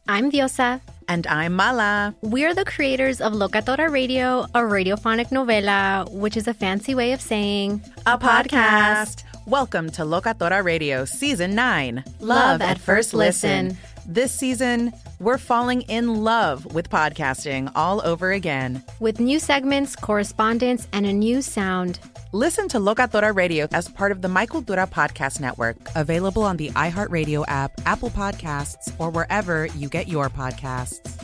I'm Diosa. And I'm Mala. We're the creators of Locatora Radio, a radiophonic novela, which is a fancy way of saying a podcast. Welcome to Locatora Radio Season 9, Love at First Listen. This season, we're falling in love with podcasting all over again. With new segments, correspondence, and a new sound. Listen to Locatora Radio as part of the My Cultura Podcast Network, available on the iHeartRadio app, Apple Podcasts, or wherever you get your podcasts.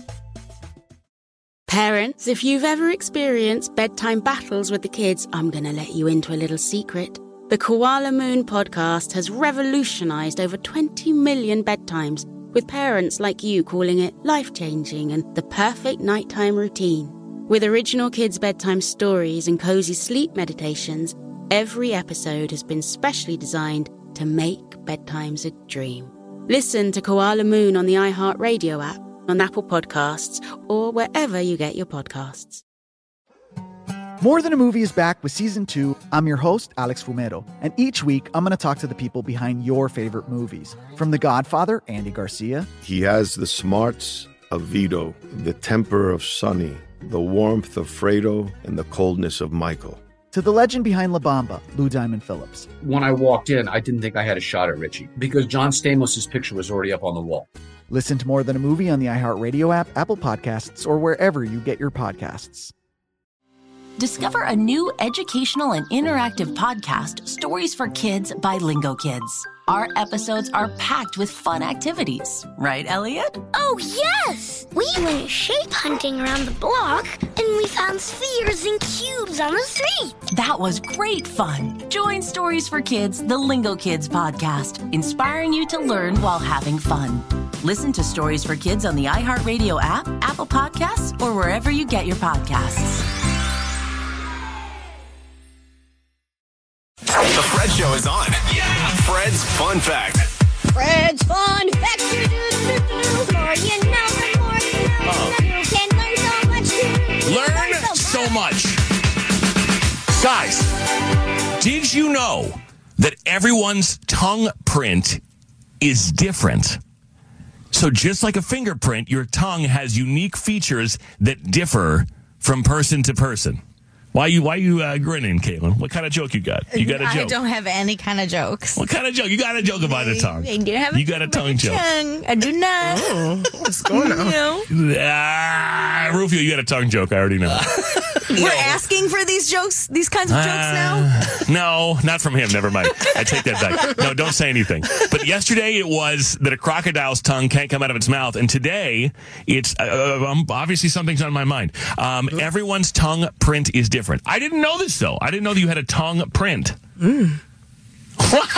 Parents, if you've ever experienced bedtime battles with the kids, I'm going to let you into a little secret. The Koala Moon podcast has revolutionized over 20 million bedtimes, with parents like you calling it life-changing and the perfect nighttime routine. With original kids' bedtime stories and cozy sleep meditations, every episode has been specially designed to make bedtimes a dream. Listen to Koala Moon on the iHeartRadio app, on Apple Podcasts, or wherever you get your podcasts. More Than a Movie is back with Season 2. I'm your host, Alex Fumero, and each week I'm going to talk to the people behind your favorite movies. From The Godfather, Andy Garcia. He has the smarts of Vito, the temper of Sonny, the warmth of Fredo, and the coldness of Michael. To the legend behind La Bamba, Lou Diamond Phillips. When I walked in, I didn't think I had a shot at Richie because John Stamos' picture was already up on the wall. Listen to More Than a Movie on the iHeartRadio app, Apple Podcasts, or wherever you get your podcasts. Discover a new educational and interactive podcast, Stories for Kids by Lingo Kids. Our episodes are packed with fun activities. Right, Elliot? Oh, yes! We went shape hunting around the block, and we found spheres and cubes on the street. That was great fun. Join Stories for Kids, the Lingo Kids podcast, inspiring you to learn while having fun. Listen to Stories for Kids on the iHeartRadio app, Apple Podcasts, or wherever you get your podcasts. The Fred Show is on. Yeah! Fred's Fun Fact. Fred's Fun Fact. The more you know, the more you know. You can learn so much. Learn so much. Guys, did you know that everyone's tongue print is different? So just like a fingerprint, your tongue has unique features that differ from person to person. Why you grinning, Caitlin? What kind of joke you got? You got a joke? I don't have any kind of jokes. What kind of joke? You got a joke about the tongue. I do have you got a tongue joke. I do not. Oh, what's going on? Rufio, you got a tongue joke. I already know. We're asking for these jokes, these kinds of jokes now? No, not from him. Never mind. I take that back. No, don't say anything. But yesterday it was that a crocodile's tongue can't come out of its mouth. And today it's obviously something's on my mind. Everyone's tongue print is different. I didn't know this, though. I didn't know that you had a tongue print. What?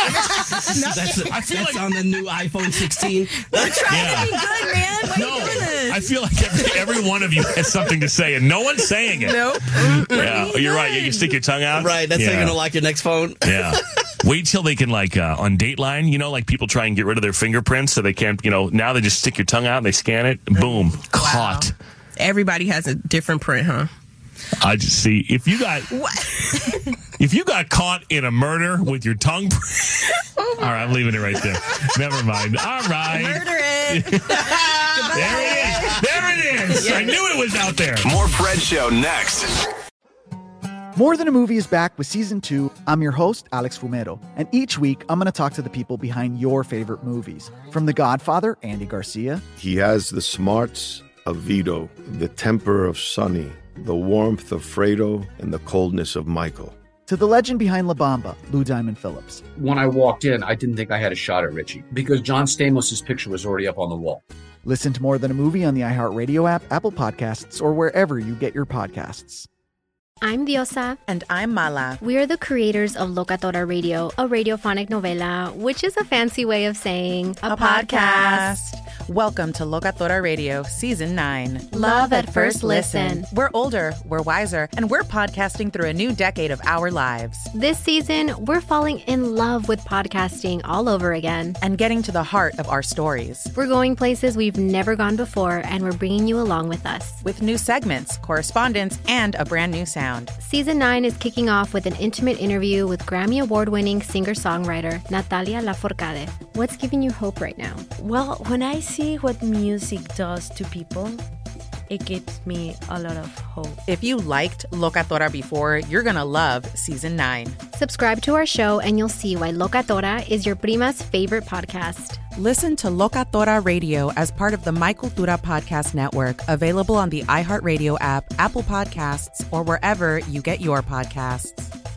That's on the new iPhone 16. We're trying to be good, man. What are you doing? I feel like every one of you has something to say, and no one's saying it. Nope. Yeah, you're right. Yeah, you stick your tongue out. Right, that's how you're going to lock your next phone. Yeah. Wait till they can, on Dateline, like people try and get rid of their fingerprints so they can't, now they just stick your tongue out and they scan it. Boom. Caught. Everybody has a different print, huh? I just see if you got caught in a murder with your tongue. All right, I'm leaving it right there. Never mind. All right, murder it. There it is. There it is. I knew it was out there. More Fred Show next. More Than a Movie is back with Season 2. I'm your host, Alex Fumero, and each week I'm going to talk to the people behind your favorite movies. From The Godfather, Andy Garcia. He has the smarts of Vito, the temper of Sonny, the warmth of Fredo, and the coldness of Michael. To the legend behind La Bamba, Lou Diamond Phillips. When I walked in, I didn't think I had a shot at Richie because John Stamos' picture was already up on the wall. Listen to More Than a Movie on the iHeartRadio app, Apple Podcasts, or wherever you get your podcasts. I'm Diosa. And I'm Mala. We're the creators of Locatora Radio, a radiophonic novela, which is a fancy way of saying a podcast. Welcome to Locatora Radio Season 9. Love at First Listen. We're older, we're wiser, and we're podcasting through a new decade of our lives. This season, we're falling in love with podcasting all over again. And getting to the heart of our stories. We're going places we've never gone before, and we're bringing you along with us. With new segments, correspondence, and a brand new sound. Season 9 is kicking off with an intimate interview with Grammy Award-winning singer-songwriter Natalia Lafourcade. What's giving you hope right now? Well, when I see see what music does to people, it gives me a lot of hope. If you liked Locatora before, you're going to love Season 9. Subscribe to our show and you'll see why Locatora is your prima's favorite podcast. Listen to Locatora Radio as part of the My Cultura Podcast Network, available on the iHeartRadio app, Apple Podcasts, or wherever you get your podcasts.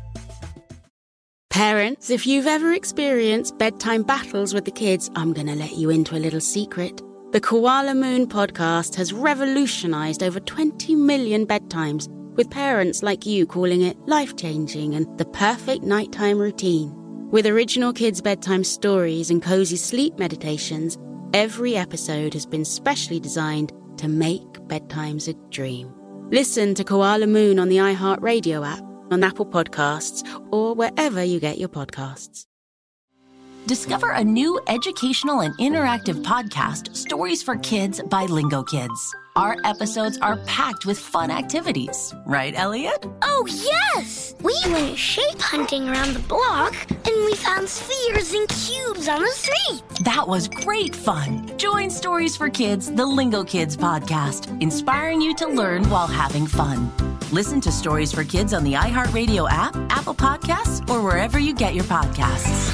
Parents, if you've ever experienced bedtime battles with the kids, I'm going to let you into a little secret. The Koala Moon podcast has revolutionized over 20 million bedtimes, with parents like you calling it life-changing and the perfect nighttime routine. With original kids' bedtime stories and cozy sleep meditations, every episode has been specially designed to make bedtimes a dream. Listen to Koala Moon on the iHeartRadio app, on Apple Podcasts, or wherever you get your podcasts. Discover a new educational and interactive podcast, Stories for Kids by Lingo Kids. Our episodes are packed with fun activities. Right, Elliot? Oh, yes! We went shape hunting around the block, and we found spheres and cubes on the street. That was great fun. Join Stories for Kids, the Lingo Kids podcast, inspiring you to learn while having fun. Listen to Stories for Kids on the iHeartRadio app, Apple Podcasts, or wherever you get your podcasts.